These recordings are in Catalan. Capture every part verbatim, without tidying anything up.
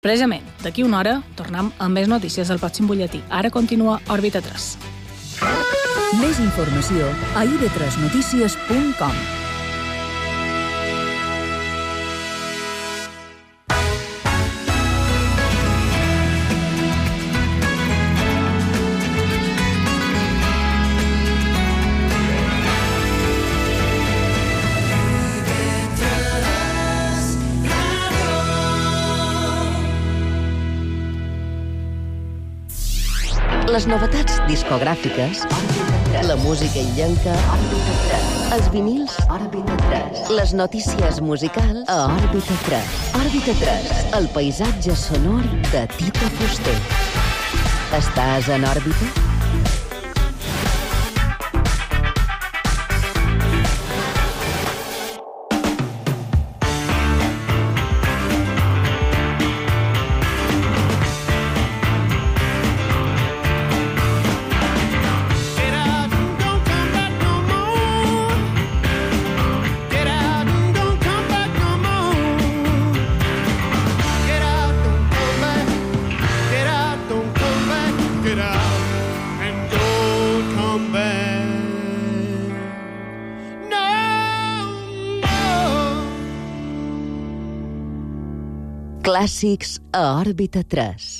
Precisament, d'aquí una hora tornem amb més notícies del pròxim butlletí. Ara continua Òrbita tres. Més informació a i be tres notícies punt com. Les novetats discogràfiques, la música illenca, els vinils, les notícies musicals a Òrbita tres. Òrbita tres, el paisatge sonor de Tito Fuster. Estàs en òrbita? Clàssics a Òrbita tres.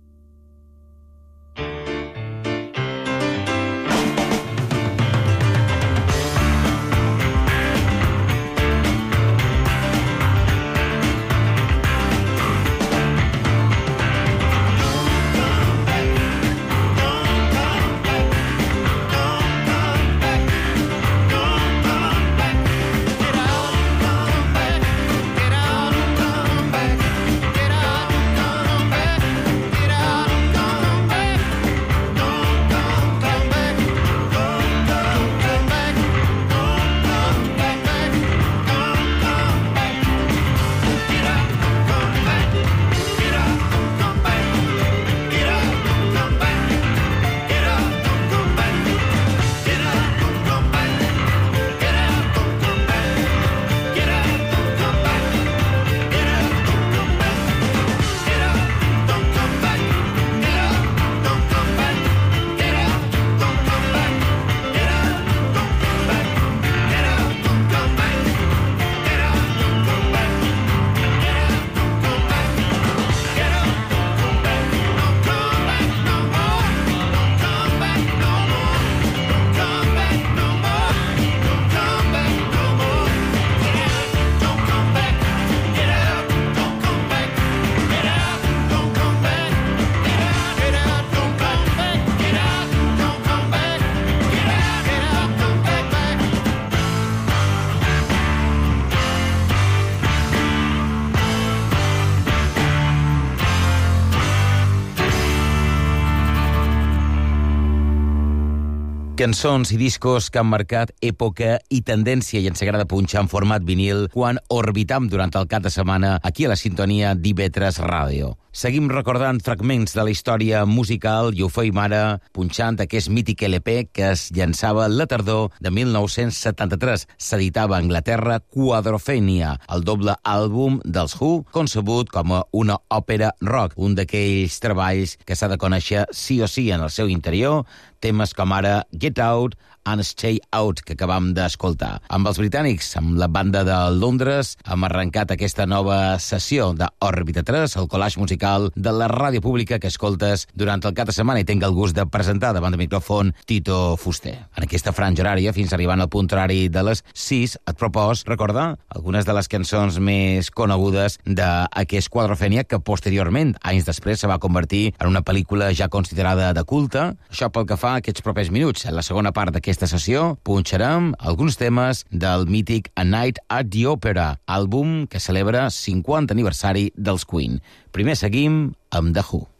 Cançons i discos que han marcat època i tendència i ens agrada punxar en format vinil quan orbitam durant el cap de setmana aquí a la sintonia d'I B tres Ràdio. Seguim recordant fragments de la història musical i ho feim ara punxant aquest mític L P que es llançava la tardor de mil nou-cents setanta-tres. S'editava a Anglaterra Quadrophenia, el doble àlbum dels Who, concebut com a una òpera rock, un d'aquells treballs que s'ha de conèixer sí o sí en el seu interior, temes com ara Get Out and Stay Out, que acabam d'escoltar. Amb els britànics, amb la banda de Londres, hem arrencat aquesta nova sessió d'Òrbita tres, el collage musical de la ràdio pública que escoltes durant el cap de setmana i tinc el gust de presentar davant del micròfon Tito Fuster. En aquesta franja horària, fins arribant al punt horari de les sis, et propos recordar algunes de les cançons més conegudes d'aquest Quadrophenia, que posteriorment, anys després, se va convertir en una pel·lícula ja considerada de culte. Això pel que fa a aquests propers minuts. En la segona part d'aquesta sessió punxarem alguns temes del mític A Night at the Opera, àlbum que celebra cinquanta aniversari dels Queen. Primer seguim amb The Who.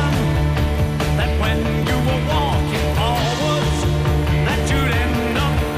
That when you were walking forwards, that you'd end up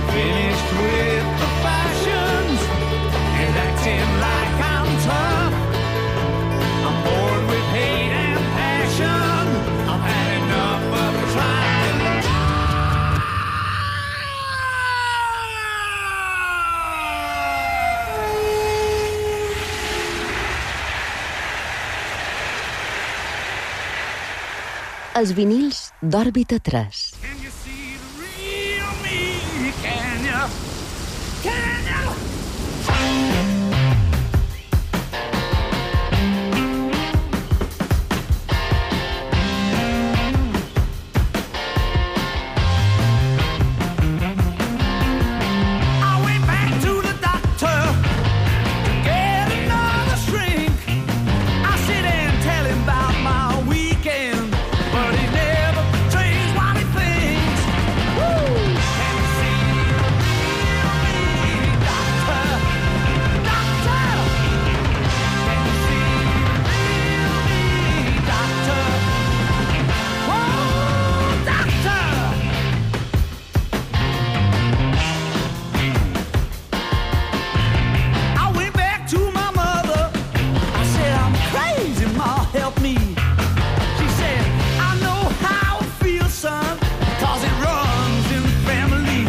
finished with the fashions and acting like I'm tough. I'm bored with hate and passion. I've had enough of trying. Els vinils d'Òrbita tres. Can you see the real me? Can you? Can you? I went back to the doctor to get another shrink. I sit and tell him about my weekend, but he never betrays what he thinks. Woo! Can you see the real me, doctor? Doctor! Can you see the real me, doctor? Whoa, doctor! I went back to my mother. I said, I'm crazy, Ma, help me. She said, I know how it feels, son, 'cause it runs in the family.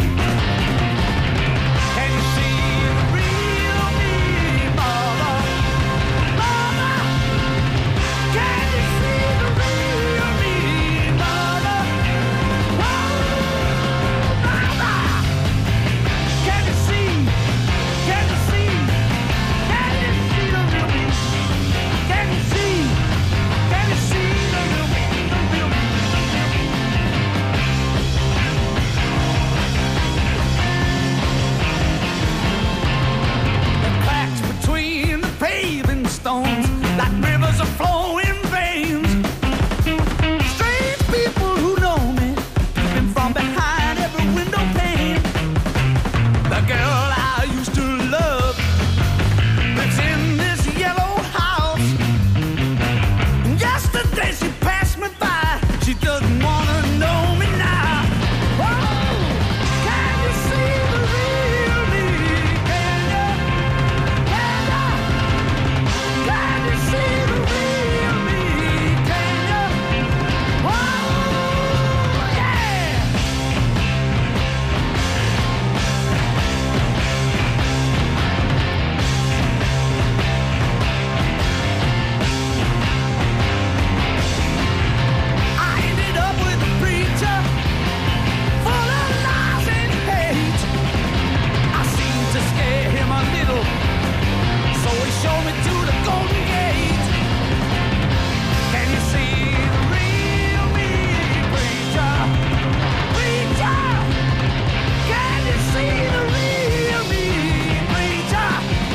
Can you see the real me, mother? Mother! Can you see the real me, mother? Oh, mother! Can you see? Can you see? Can you see the real me? Can you see? Can you see the real me? The real me? The cracks between the paving stones, like rivers of flowing veins. Strange people who know me, peeping from behind every window pane. The girl I used to love lives in this yellow house. Yesterday she passed me by. She doesn't wanna know me now. Oh, can you see the real me? Can you? Can you? Can you see the real me? Can you? Oh, yeah! I ended up with a preacher full of lies and hate. I seemed to scare him a little, so he showed me to the Golden Gate. Can you see the real me, preacher? Preacher! Can you see the real me, preacher?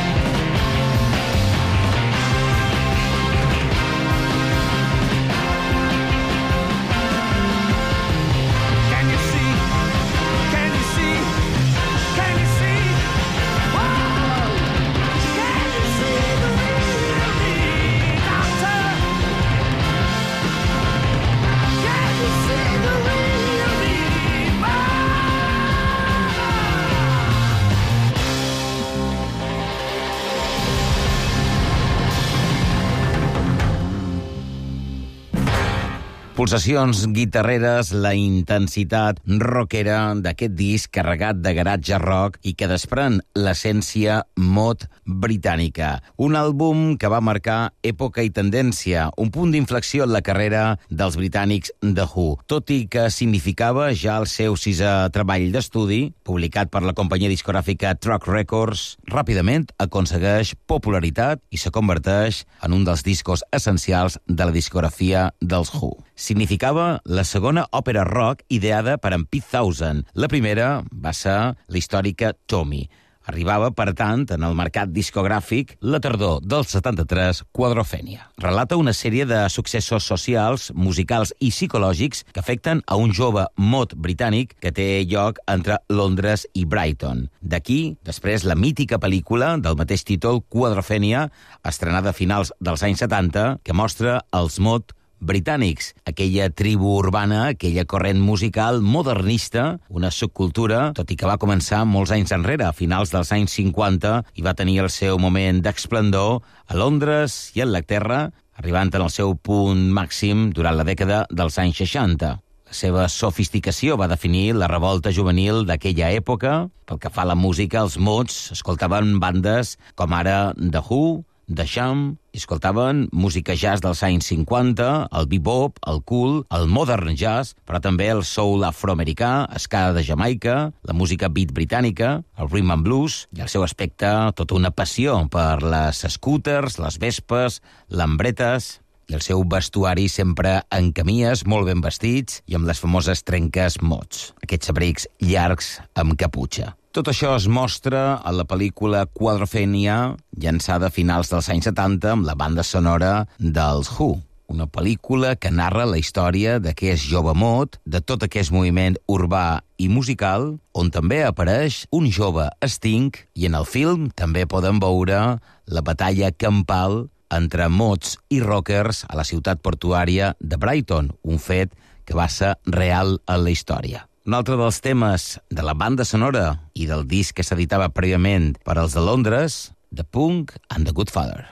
Can you see? Can you see? Can you see? Whoa! Can you see the real me, doctor? Can you see the real me, mother? Pulsacions guitarreres, la intensitat rockera d'aquest disc carregat de garatge rock i que desprèn l'essència mod britànica. Un àlbum que va marcar època i tendència, un punt d'inflexió en la carrera dels britànics The Who. Tot i que significava ja el seu sisè treball d'estudi, publicat per la companyia discogràfica Truck Records, ràpidament aconsegueix popularitat i se converteix en un dels discos essencials de la discografia dels Who. Significava la segona òpera rock ideada per en Pete Townshend. La primera va ser la històrica Tommy. Arribava, per tant, en el mercat discogràfic la tardor del setanta-tres, Quadrophenia. Relata una sèrie de successos socials, musicals i psicològics que afecten a un jove mod britànic que té lloc entre Londres i Brighton. D'aquí, després, la mítica pel·lícula del mateix títol, Quadrophenia, estrenada a finals dels anys setanta, que mostra els mod britànics, aquella tribu urbana, aquella corrent musical modernista, una subcultura, tot i que va començar molts anys enrere, a finals dels anys cinquanta, i va tenir el seu moment d'esplendor a Londres i a Anglaterra, arribant en el seu punt màxim durant la dècada dels anys seixanta. La seva sofisticació va definir la revolta juvenil d'aquella època. Pel que fa a la música, els mots escoltaven bandes com ara The Who, The Sham, escoltaven música jazz dels anys cinquanta, el bebop, el cool, el modern jazz, però també el soul afroamericà, ska de Jamaica, la música beat britànica, el rhythm and blues, i el seu aspecte, tota una passió per les scooters, les vespes, lambretes, i el seu vestuari sempre en camies, molt ben vestits, i amb les famoses trenques mots, aquests abrics llargs amb caputxa. Tot això es mostra a la pel·lícula Quadrophenia, llançada a finals dels anys setanta amb la banda sonora dels Who. Una pel·lícula que narra la història d'aquest jove mod, de tot aquest moviment urbà i musical, on també apareix un jove Sting, i en el film també podem veure la batalla campal entre mods i rockers a la ciutat portuària de Brighton, un fet que va ser real en la història. Un altre dels temes de la banda sonora i del disc que s'editava prèviament per als de Londres, The Punk and the Good Father.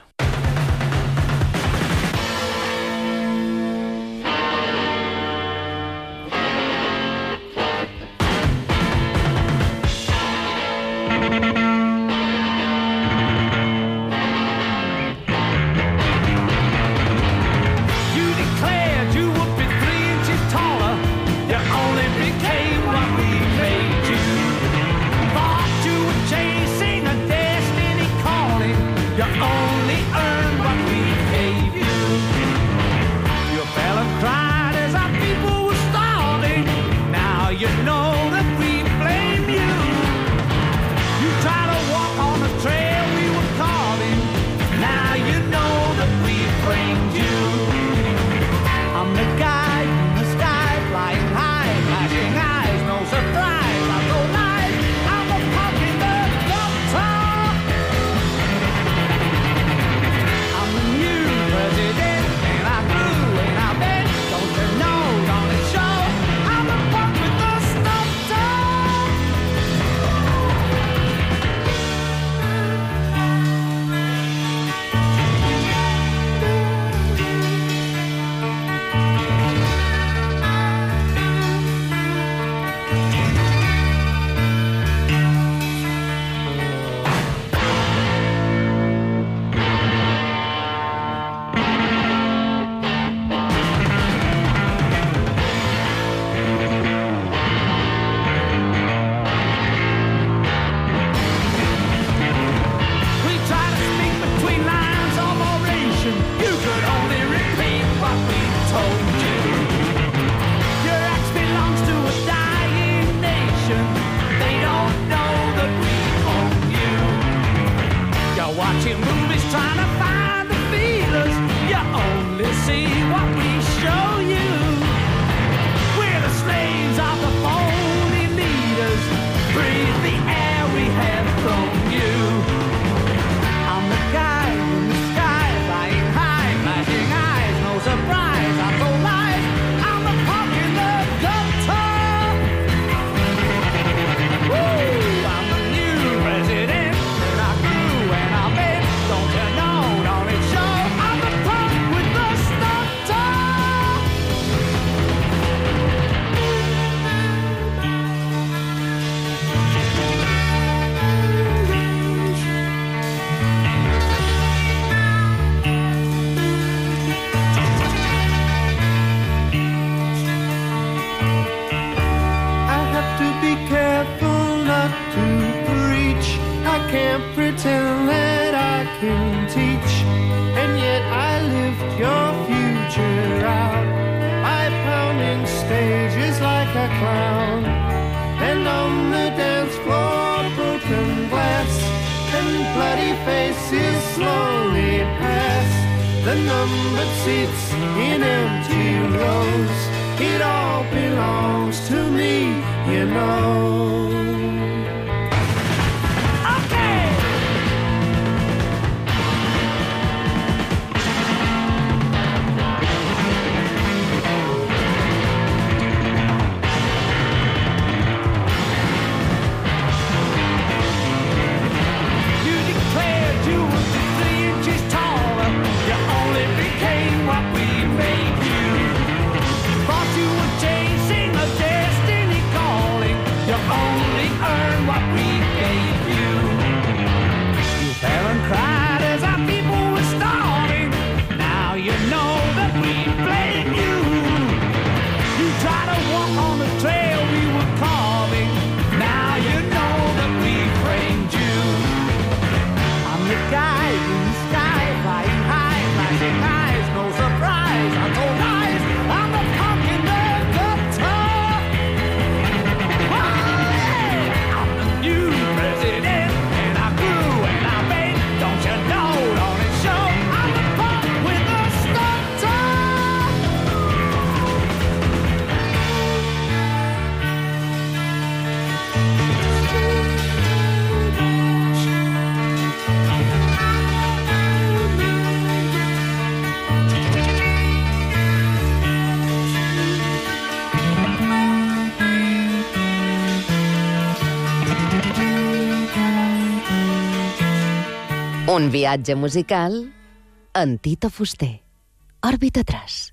Un viatge musical en Tito Fuster. Òrbita tres.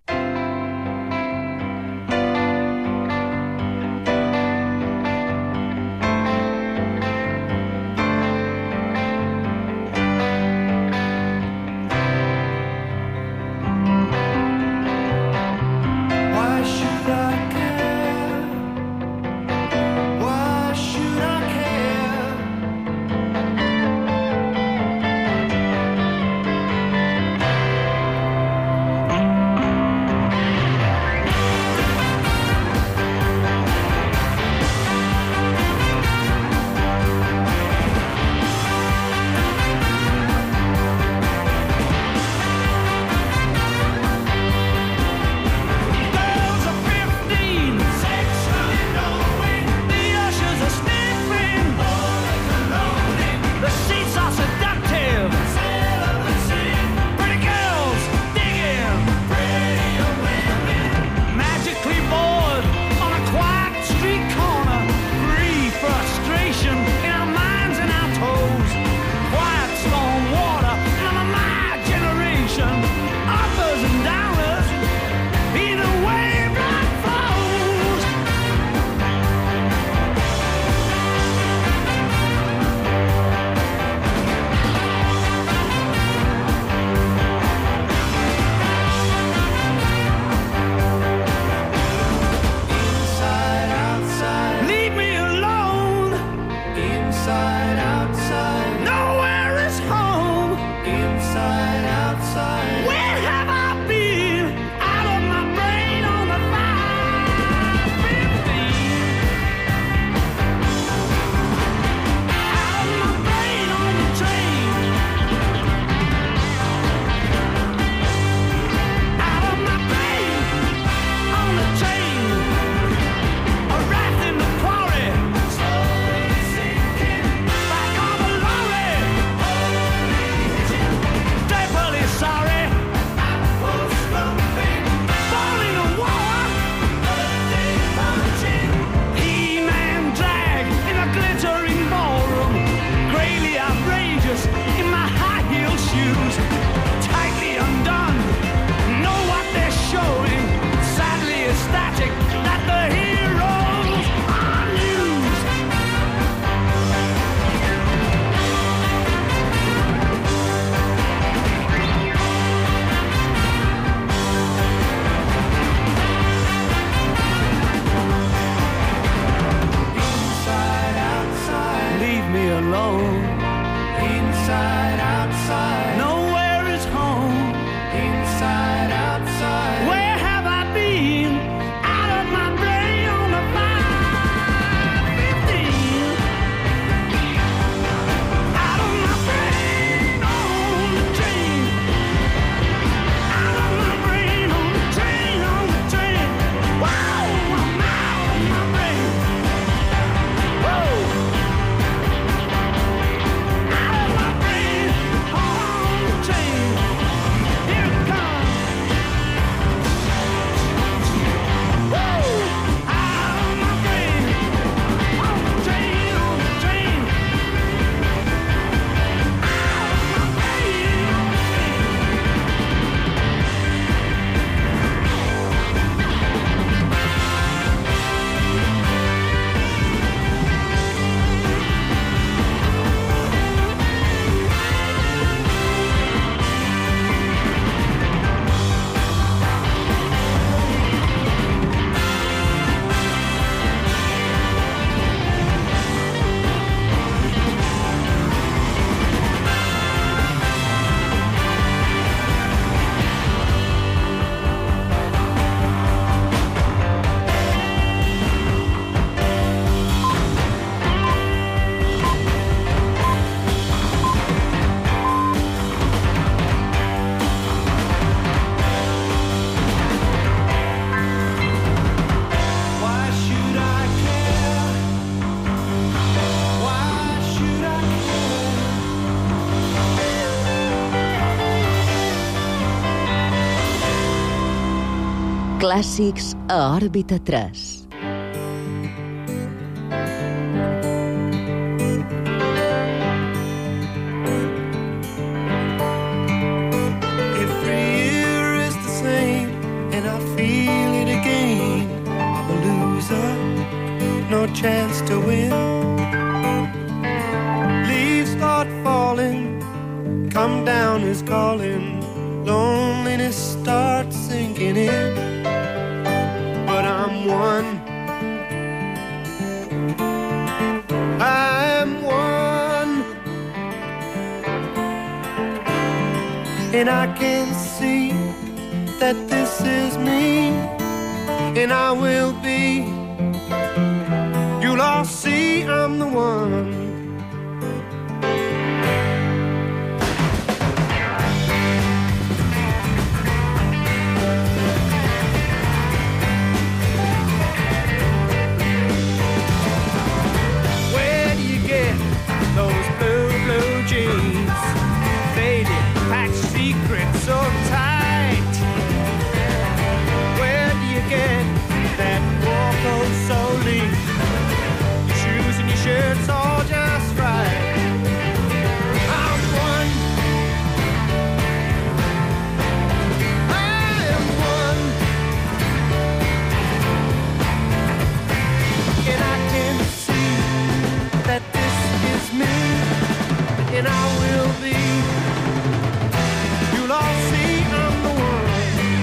Clàssics a Òrbita tres. come down is calling. Loneliness starts sinking in. But I'm one. I'm one. And I can see that this is me. And I will be. You'll all see I'm the one. Where do you get those blue, blue jeans? Faded, packed secrets so tight. Where do you get that war coat so lean? Your shoes and your shirts all just right. I'm one. I am one. And I can see that this is me. And I will be. You'll all see I'm the one.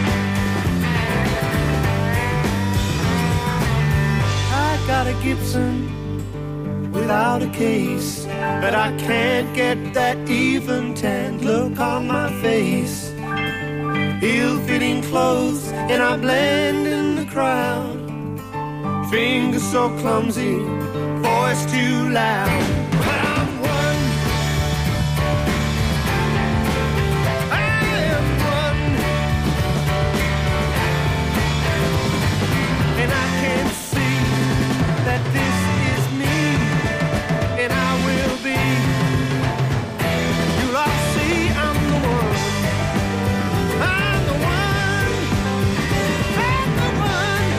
I got a Gibson without a case, but I can't get that even tanned look on my face. Ill-fitting clothes and I blend in the crowd. Fingers so clumsy, voice too loud. But I'm one. I am one. And I can see that this is me. And I will be. You'll all see I'm the one. I'm the one. I'm the one.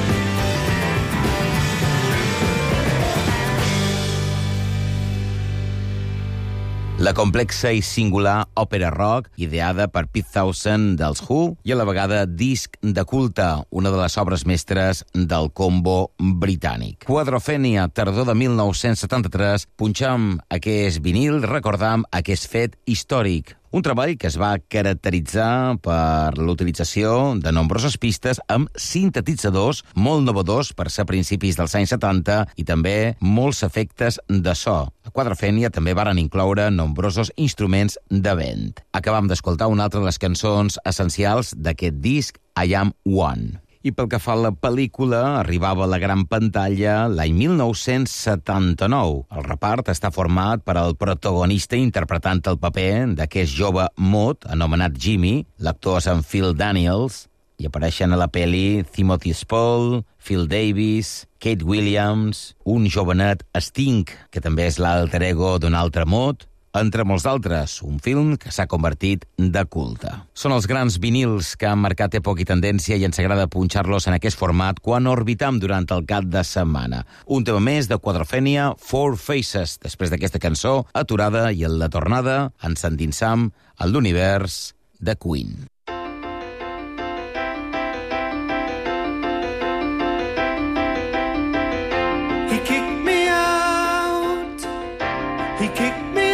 La complexa i singular òpera rock, ideada per Pete Townshend dels Who, i a la vegada disc de culte, una de les obres mestres del combo britànic. Quadrophenia, tardor de mil nou-cents setanta-tres, punxam aquest vinil, recordam aquest fet històric. Un treball que es va caracteritzar per l'utilització de nombroses pistes amb sintetitzadors molt novedors per ser a principis dels anys setanta i també molts efectes de so. A Quadrophenia també varen incloure nombrosos instruments de vent. Acabam d'escoltar una altra de les cançons essencials d'aquest disc, I Am One. I pel que fa a la pel·lícula, arribava a la gran pantalla l'any mil nou-cents setanta-nou. El repart està format per el protagonista interpretant el paper d'aquest jove mod, anomenat Jimmy, l'actor és en Phil Daniels, i apareixen a la pel·li Timothy Spall, Phil Davis, Kate Williams, un jovenet Sting, que també és l'alter ego d'un altre mod, entre molts d'altres, un film que s'ha convertit de culte. Són els grans vinils que han marcat època i tendència i ens agrada punxar-los en aquest format quan orbitam durant el cap de setmana. Un tema més de Quadrophenia, Four Faces. Després d'aquesta cançó, aturada i en la tornada, ens endinsam a l'univers de Queen. He kicked me out. He kicked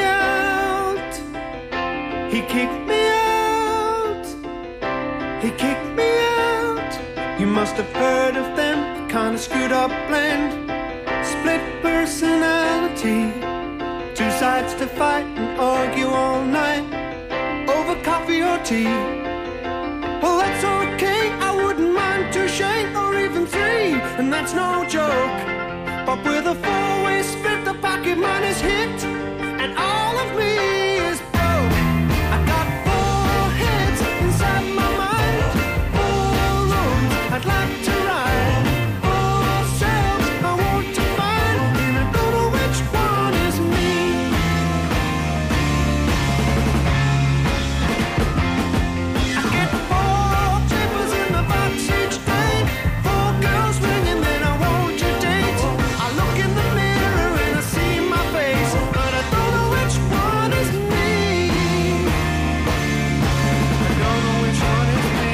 He kicked me out. He kicked me out. You must have heard of them, kind of screwed up blend. Split personality. Two sides to fight and argue all night over coffee or tea. Well, that's okay, I wouldn't mind two shade or even three, and that's no joke. But with a four-way split, the pocket money's hit, and all of me is broke. I got four heads inside my mind, four roads I'd like to ride, four selves I want to find, and I don't know which one is me. I get four trippers in the box each day, four girls ringing that I want to date. I look in the mirror and I see my face, but I don't know which one is me. I don't know which one is me.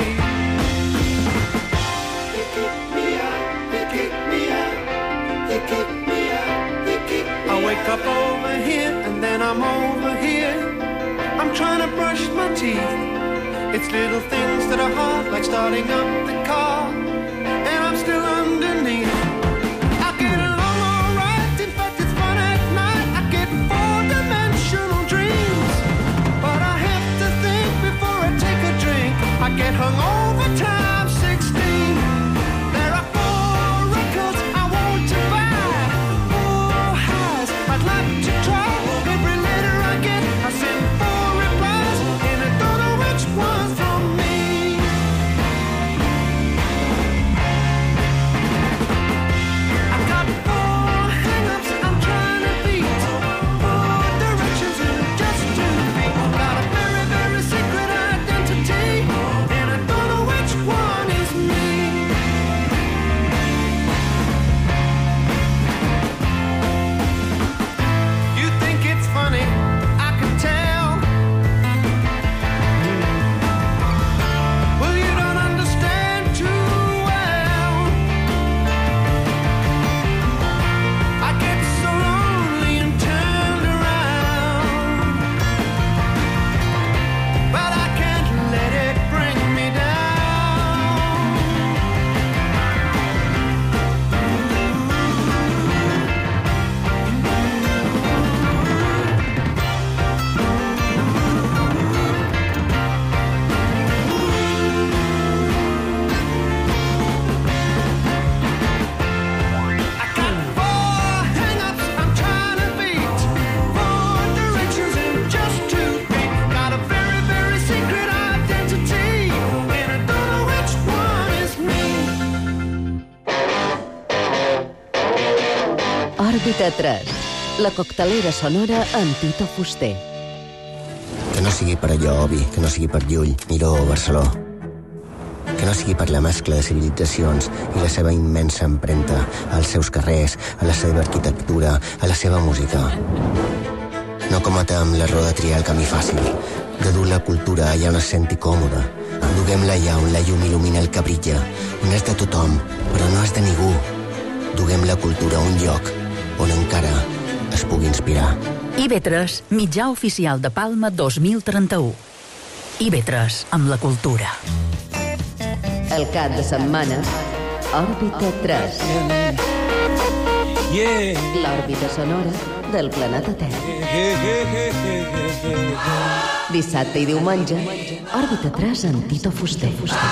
He kicked me out, he kicked me out, he kicked me out, he kicked me out. I wake up over here and then I'm over here. I'm trying to brush my teeth. It's little things that are hard, like starting up the car, and I'm still underneath. I get along alright, in fact it's fun at night. I get four-dimensional dreams, but I have to think before I take a drink. I get hung over time sixteen. There are four records I want to buy, four highs I'd like to try. Every letter I get, I send four replies, and I don't know which one's from me. I got four hang-ups I'm trying to beat, four directions in just two feet. Got a very, very secret identity, and I don't know which one is me. You think it's funny, I can tell. Well, you don't understand too well. I get so lonely and turned around, but I can't let it bring me down. I got four hang-ups I'm trying to beat, four directions in just two feet. Got a very, very secret identity, and I don't know which one is me. Òrbita tres, la coctelera sonora amb Tito Fuster. Que no sigui per allò, Obi, que no sigui per Llull, Miró o Barceló. Que no sigui per la mescla de civilitzacions i la seva immensa empremta als seus carrers, a la seva arquitectura, a la seva música. No cometem l'error de triar el camí fàcil, de dur la cultura allà on es senti còmode. Duguem-la allà on la llum il·lumina el que brilla, on és de tothom, però no és de ningú. Duguem la cultura a un lloc on encara es pugui inspirar. I B tres, mitjà oficial de Palma dos mil trenta-u. I B tres, amb la cultura. El cap de setmana, Òrbita tres. Yeah. L'òrbita sonora del planeta Terra. Dissabte i diumenge, Òrbita tres amb Tito Fuster.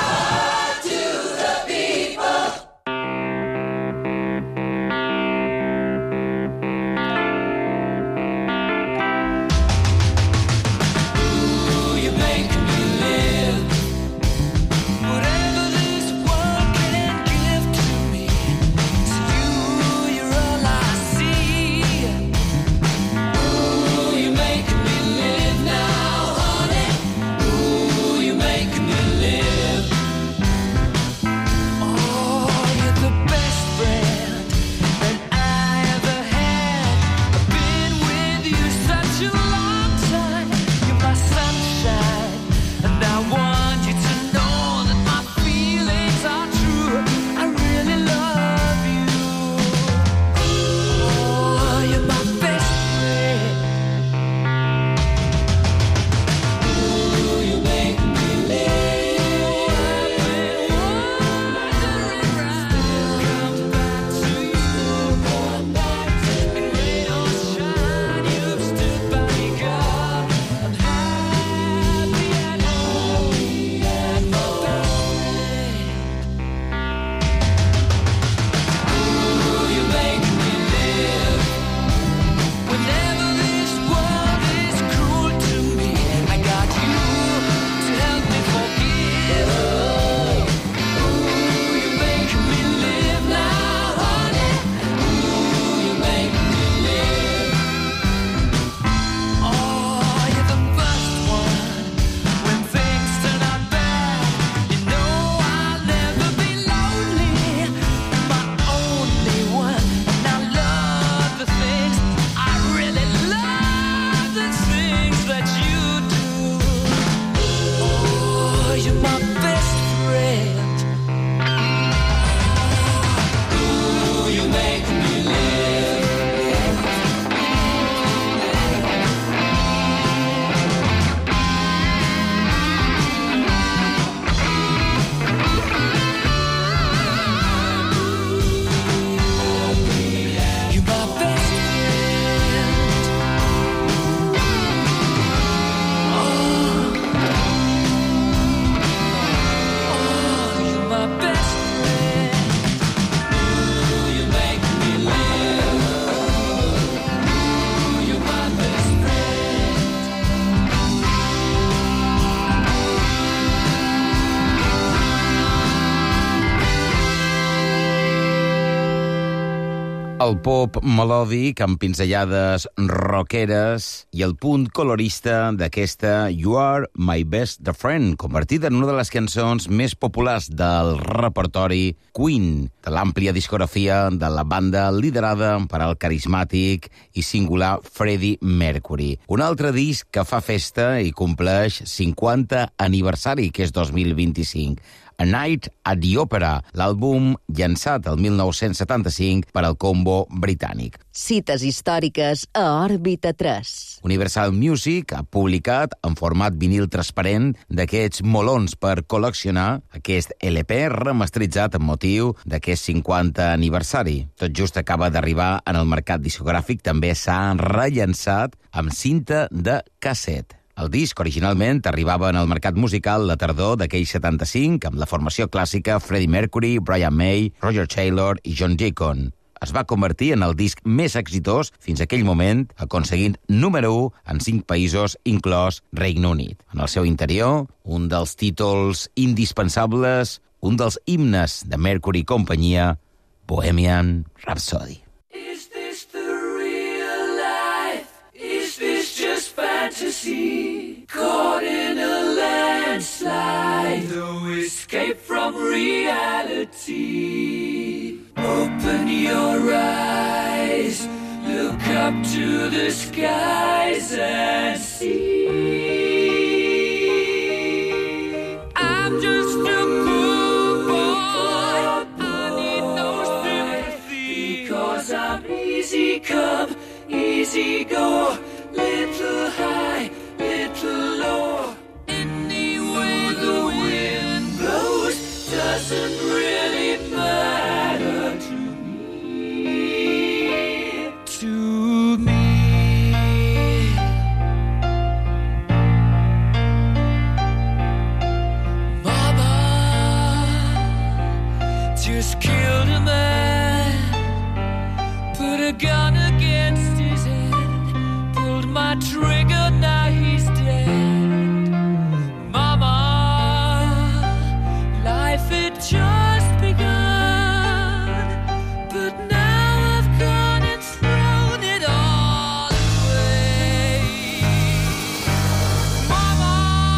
Whatever this world can give to me, it's you, you're all I see. Ooh, you make me live now, honey. Ooh, you make me live. el pop melòdic amb pinzellades rockeres i el punt colorista d'aquesta You Are My Best Friend, convertida en una de les cançons més populars del repertori Queen, de l'àmplia discografia de la banda liderada per al carismàtic i singular Freddie Mercury. Un altre disc que fa festa i compleix cinquanta aniversari, que és dos mil vint-i-cinc. A Night at the Opera, l'àlbum llançat el mil nou-cents setanta-cinc per al combo britànic. Cites històriques a Òrbita tres. Universal Music ha publicat en format vinil transparent d'aquests molons per col·leccionar aquest L P remasteritzat amb motiu d'aquest cinquanta aniversari. Tot just acaba d'arribar en el mercat discogràfic, també s'ha rellançat amb cinta de casset. El disc originalment arribava en el mercat musical la tardor d'aquell setanta-cinc amb la formació clàssica Freddie Mercury, Brian May, Roger Taylor i John Deacon. Es va convertir en el disc més exitós fins a aquell moment, aconseguint número u en cinc països, inclòs Regne Unit. En el seu interior, un dels títols indispensables, un dels himnes de Mercury i companyia, Bohemian Rhapsody. Is this the real life? Is this just fantasy? Caught in a landslide, no escape from reality. Open your eyes, look up to the skies and see. I'm just a poor boy, I need no sympathy, because I'm easy come, easy go, little high, little low. Any way the wind blows doesn't really matter to me, to me. Mama just killed a man, put a gun against his head, pulled my trigger, now he's dead. Mama, life had just begun, but now I've gone and thrown it all away. Mama,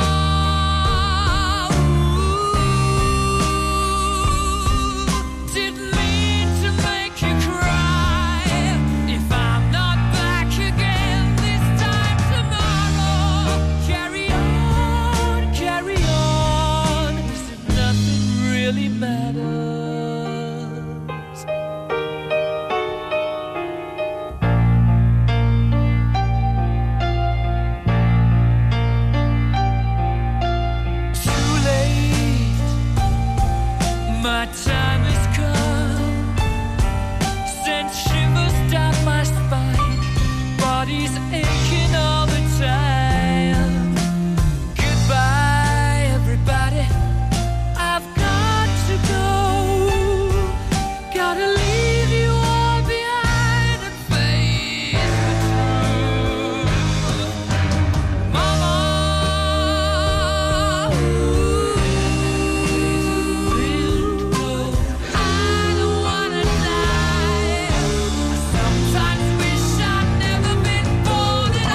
ooh, didn't mean to make you cry. If I'm not back again this time tomorrow, carry on, carry on, as if nothing really matters. Too late, my time has come, sent shivers down my spine, body's aching all the time. Goodbye, everybody, I've got to go, gotta leave you all behind and face the truth. Mama, ooh, I don't wanna die. I sometimes wish I'd never been born at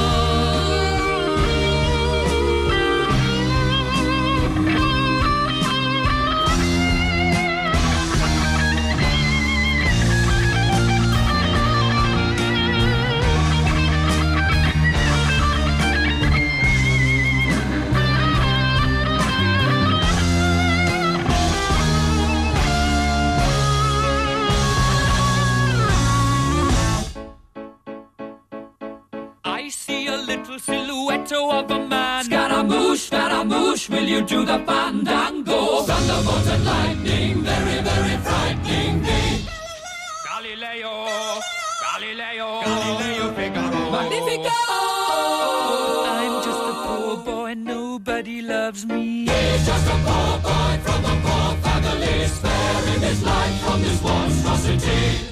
I see a little silhouette of a man. Scaramouche, Scaramouche, will you do the fandango? Thunderbolt and lightning, very, very frightening me. Galileo, Galileo, Galileo Figaro. Magnifico! I'm just a poor boy, nobody loves me. He's just a poor boy from a poor family, sparing his life from this monstrosity.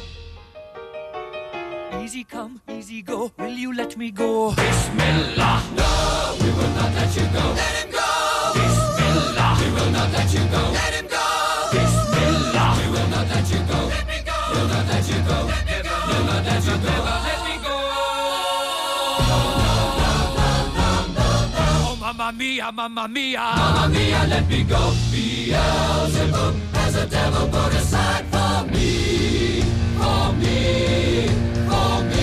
Easy come, easy go, will you let me go? Bismillah, no, we will not let you go. Let him go! Bismillah, we will not let you go. Let him go! Bismillah, we will not let you go. Let me go! We'll not let you go. Let me never, that you never let me go. Oh, mamma mia, mamma mia, mamma mia, let me go. Beelzebub has a devil put aside for me, for me, for me.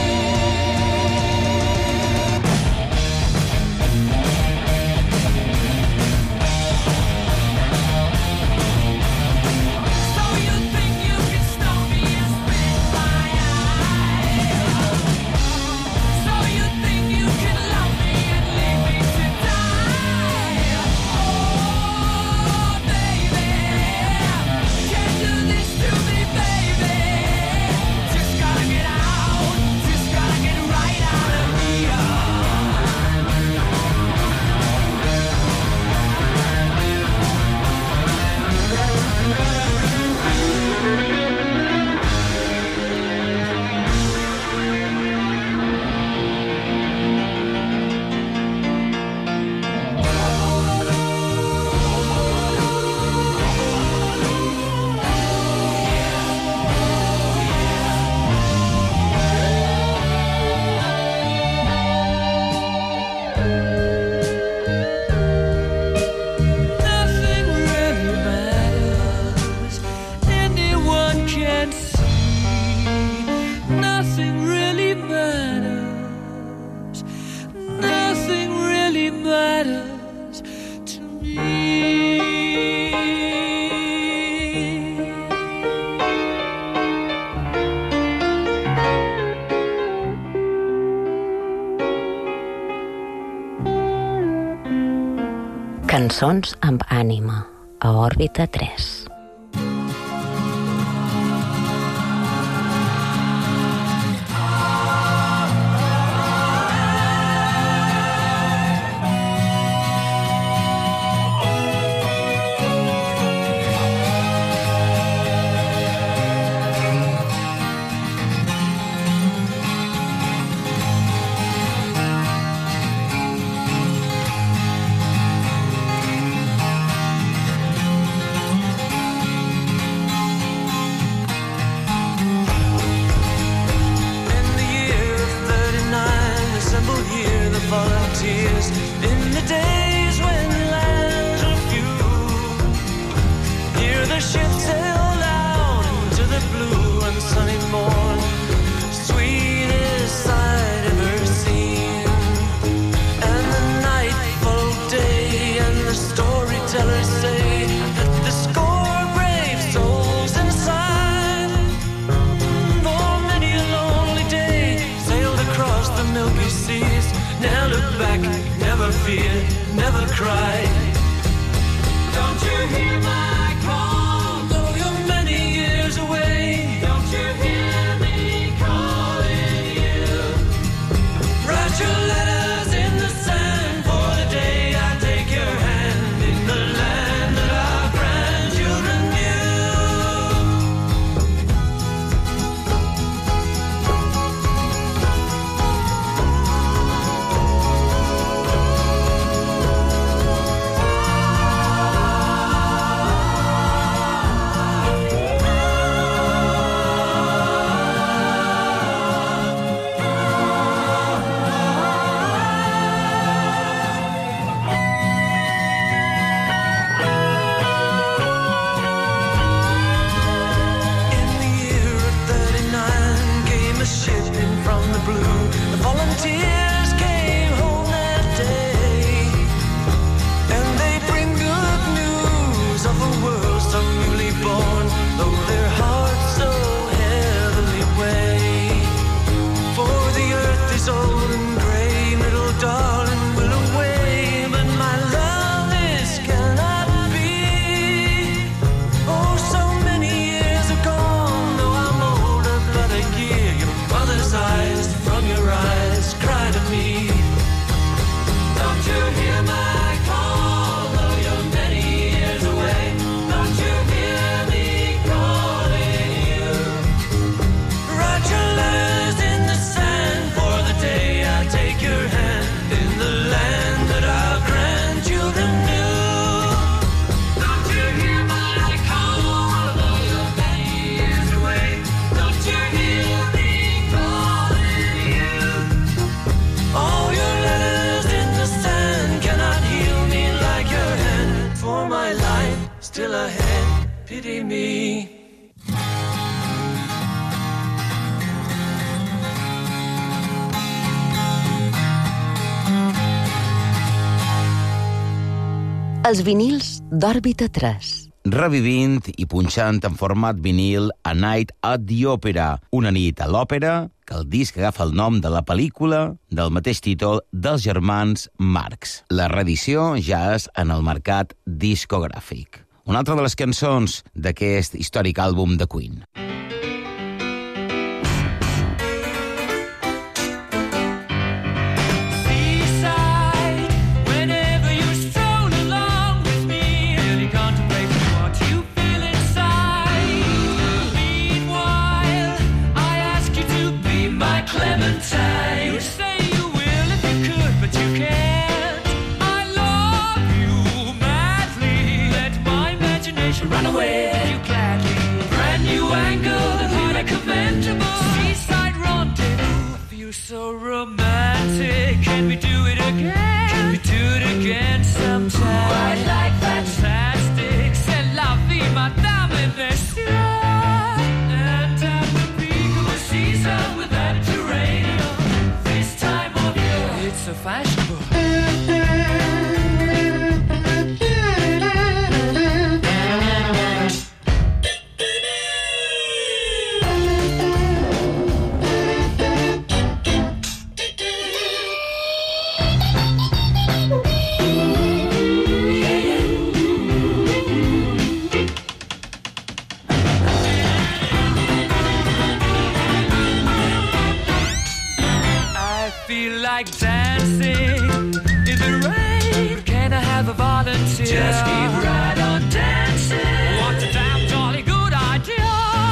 Cançons amb ànima, a Òrbita tres. pity me. Els vinils d'Òrbita tres. Revivint i punxant en format vinil A Night at the Opera, una nit a l'òpera, que el disc agafa el nom de la pel·lícula del mateix títol dels germans Marx. La reedició ja és en el mercat discogràfic. Una altra de les cançons d'aquest històric àlbum de Queen. You say you will if you could, but you can't. I love you madly. Let my imagination run away with you gladly. Brand new angle, highly commendable. Seaside rendezvous. I feel so romantic. Can we do it again? Can we do it again sometime? Ooh, I like fantastic. C'est la vie, madame et messieurs. And at the peak of the season with that so fashionable. I feel like dancing in the rain. Can I have a volunteer? Just keep right on dancing. What a damn jolly good idea.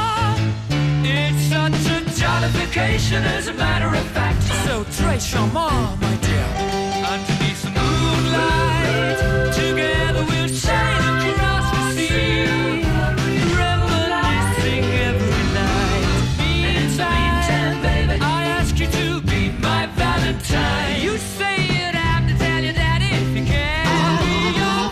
It's such a jollification, as a matter of fact. So trace your mom, my dear. Underneath the moonlight, together we'll sail across the sea, reminiscing every night. Meantime, baby, I ask you to be my Valentine. You say you'd have to tell your daddy if you can. I'll be your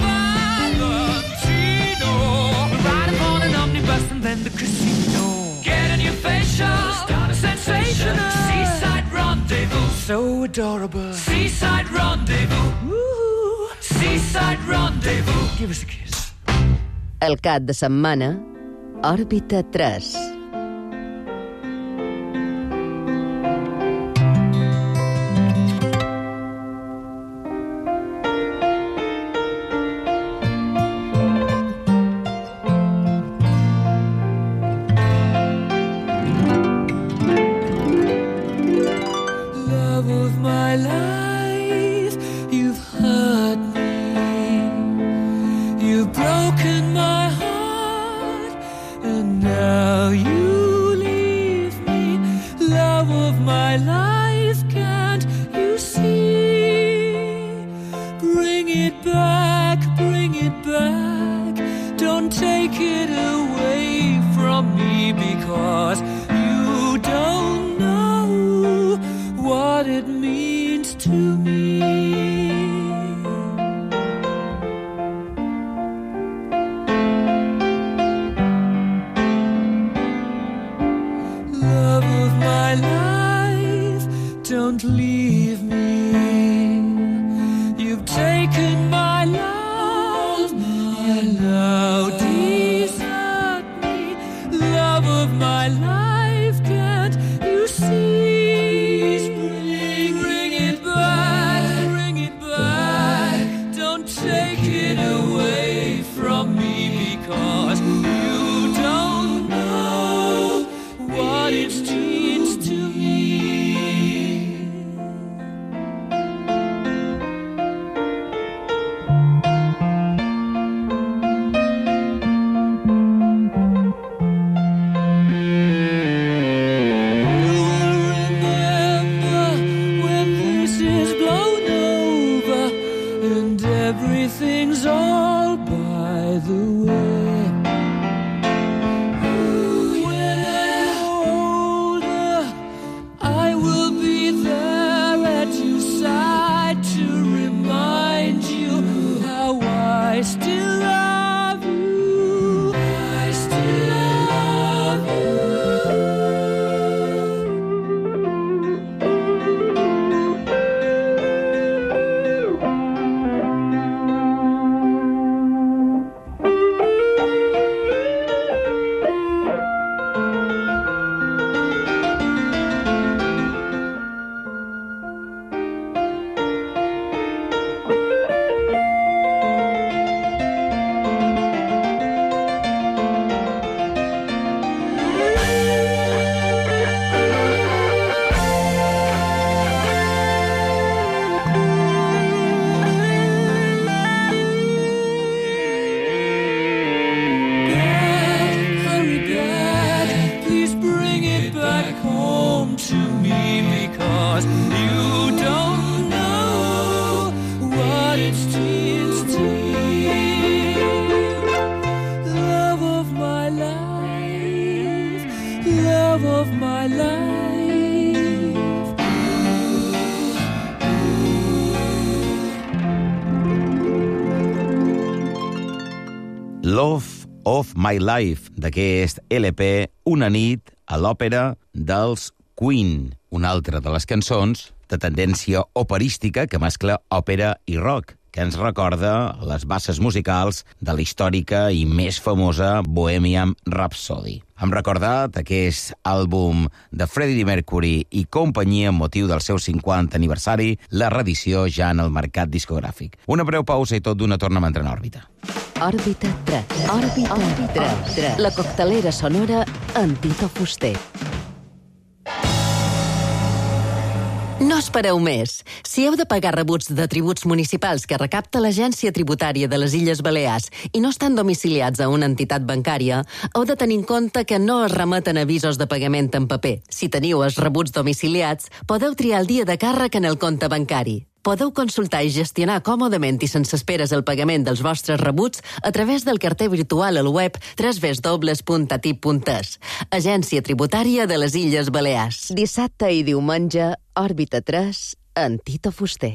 Valentino. We'll ride upon an omnibus and then the casino. Get a new facial, start a sensational seaside rendezvous. So adorable. Seaside rendezvous. Woo. Seaside rendezvous. Give us a kiss. El cap de setmana, Òrbita tres. Love of my life. of my life. Love of My Life, d'aquest L P Una nit a l'òpera dels Queen, una altra de les cançons de tendència operística que mescla òpera i rock, que ens recorda les bases musicals de la històrica i més famosa Bohemian Rhapsody. Hem recordat aquest àlbum de Freddie Mercury i companyia amb motiu del seu cinquanta aniversari, la reedició ja en el mercat discogràfic. Una breu pausa i tot d'una torna a entrar en òrbita. Òrbita tres. Òrbita tres. La coctelera sonora amb Tito Fuster. No espereu més. Si heu de pagar rebuts de tributs municipals que recapta l'Agència Tributària de les Illes Balears i no estan domiciliats a una entitat bancària, heu de tenir en compte que no es remeten avisos de pagament en paper. Si teniu els rebuts domiciliats, podeu triar el dia de càrrec en el compte bancari. Podeu consultar i gestionar còmodament i sense esperes el pagament dels vostres rebuts a través del carter virtual al web w w w punt atip punt es. Agència Tributària de les Illes Balears. Dissabte i diumenge, Òrbita tres, amb Tito Fuster.